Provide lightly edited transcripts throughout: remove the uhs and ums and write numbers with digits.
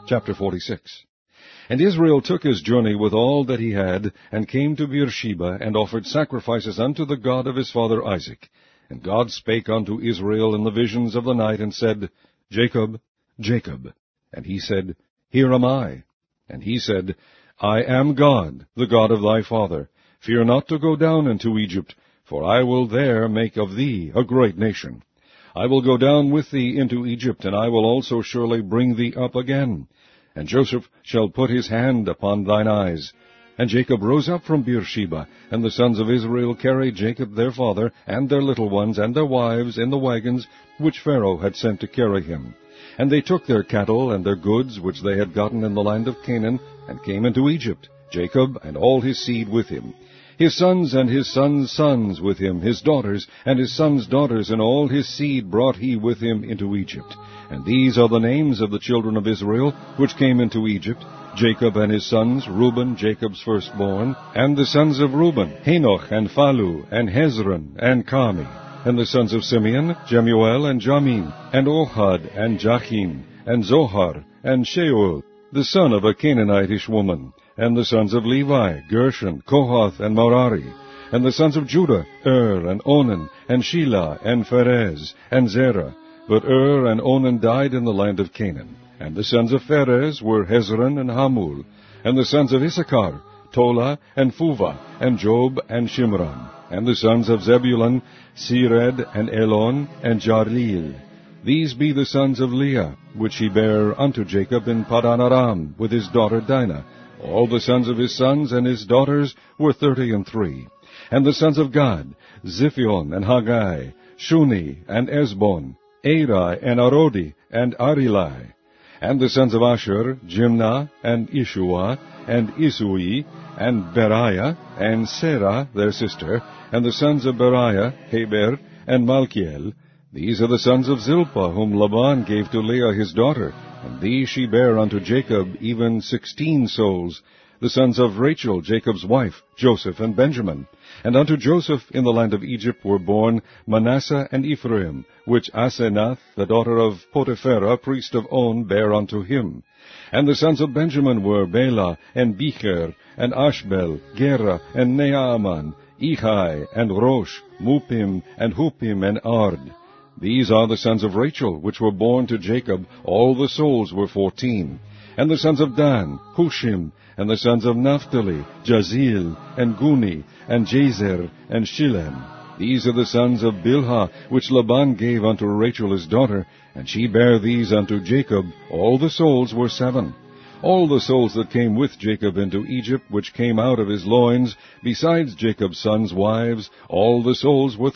Chapter 46. And Israel took his journey with all that he had, and came to Beersheba, and offered sacrifices unto the God of his father Isaac. And God spake unto Israel in the visions of the night, and said, Jacob, Jacob. And he said, Here am I. And he said, I am God, the God of thy father. Fear not to go down into Egypt, for I will there make of thee a great nation. I will go down with thee into Egypt, and I will also surely bring thee up again. And Joseph shall put his hand upon thine eyes. And Jacob rose up from Beersheba, and the sons of Israel carried Jacob their father, and their little ones, and their wives, in the wagons which Pharaoh had sent to carry him. And they took their cattle and their goods, which they had gotten in the land of Canaan, and came into Egypt, Jacob and all his seed with him. His sons and his sons' sons with him, his daughters and his sons' daughters, and all his seed brought he with him into Egypt. And these are the names of the children of Israel, which came into Egypt: Jacob and his sons, Reuben, Jacob's firstborn, and the sons of Reuben, Hanoch, and Phalu, and Hezron, and Carmi. And the sons of Simeon, Jemuel, and Jamin, and Ohad, and Jachin, and Zohar, and Sheuel, the son of a Canaanitish woman. And the sons of Levi, Gershon, Kohath, and Merari. And the sons of Judah, and Onan, and Shelah, and Pharez, and Zerah. But and Onan died in the land of Canaan. And the sons of Pharez were Hezron and Hamul. And the sons of Issachar, Tola, and Phuvah, and Job, and Shimron. And the sons of Zebulun, Sered, and Elon, and Jarleel. These be the sons of Leah, which he bare unto Jacob in Padan Aram, with his daughter Dinah. All the sons of his sons and his daughters were 33. And the sons of Gad, Ziphion, and Haggai, Shuni, and Esbon, Eri, and Arodi, and Arilai. And the sons of Asher, Jimnah, and Ishua, and Isui, and Beriah, and Serah their sister. And the sons of Beriah, Heber, and Malchiel. These are the sons of Zilpah, whom Laban gave to Leah his daughter. And these she bare unto Jacob, even 16 souls, the sons of Rachel, Jacob's wife, Joseph and Benjamin. And unto Joseph in the land of Egypt were born Manasseh and Ephraim, which Asenath, the daughter of Potipherah, priest of On, bare unto him. And the sons of Benjamin were Bela, and Becher, and Ashbel, Gera, and Naaman, Ehai, and Rosh, Mupim, and Hupim, and Ard. These are the sons of Rachel, which were born to Jacob. All the souls were 14. And the sons of Dan, Hushim. And the sons of Naphtali, Jazeel, and Guni, and Jazer, and Shillem. These are the sons of Bilhah, which Laban gave unto Rachel his daughter, and she bare these unto Jacob. All the souls were 7. All the souls that came with Jacob into Egypt, which came out of his loins, besides Jacob's sons' wives, all the souls were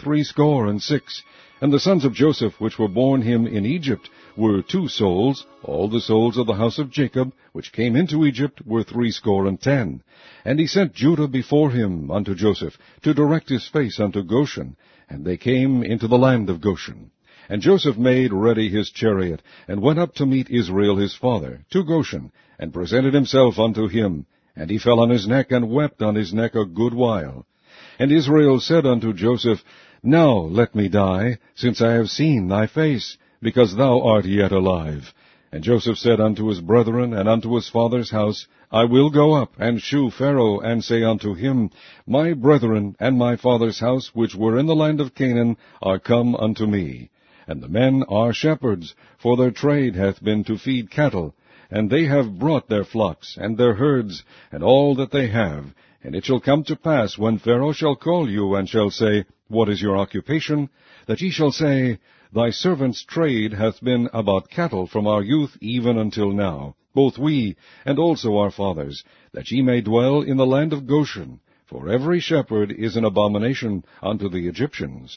66. And the sons of Joseph, which were born him in Egypt, were 2 souls. All the souls of the house of Jacob, which came into Egypt, were 70. And he sent Judah before him unto Joseph, to direct his face unto Goshen. And they came into the land of Goshen. And Joseph made ready his chariot, and went up to meet Israel his father, to Goshen, and presented himself unto him. And he fell on his neck, and wept on his neck a good while. And Israel said unto Joseph, Now let me die, since I have seen thy face, because thou art yet alive. And Joseph said unto his brethren and unto his father's house, I will go up and shew Pharaoh, and say unto him, My brethren and my father's house, which were in the land of Canaan, are come unto me. And the men are shepherds, for their trade hath been to feed cattle. And they have brought their flocks, and their herds, and all that they have. And it shall come to pass, when Pharaoh shall call you, and shall say, What is your occupation? That ye shall say, Thy servant's trade hath been about cattle from our youth even until now, both we, and also our fathers, that ye may dwell in the land of Goshen. For every shepherd is an abomination unto the Egyptians.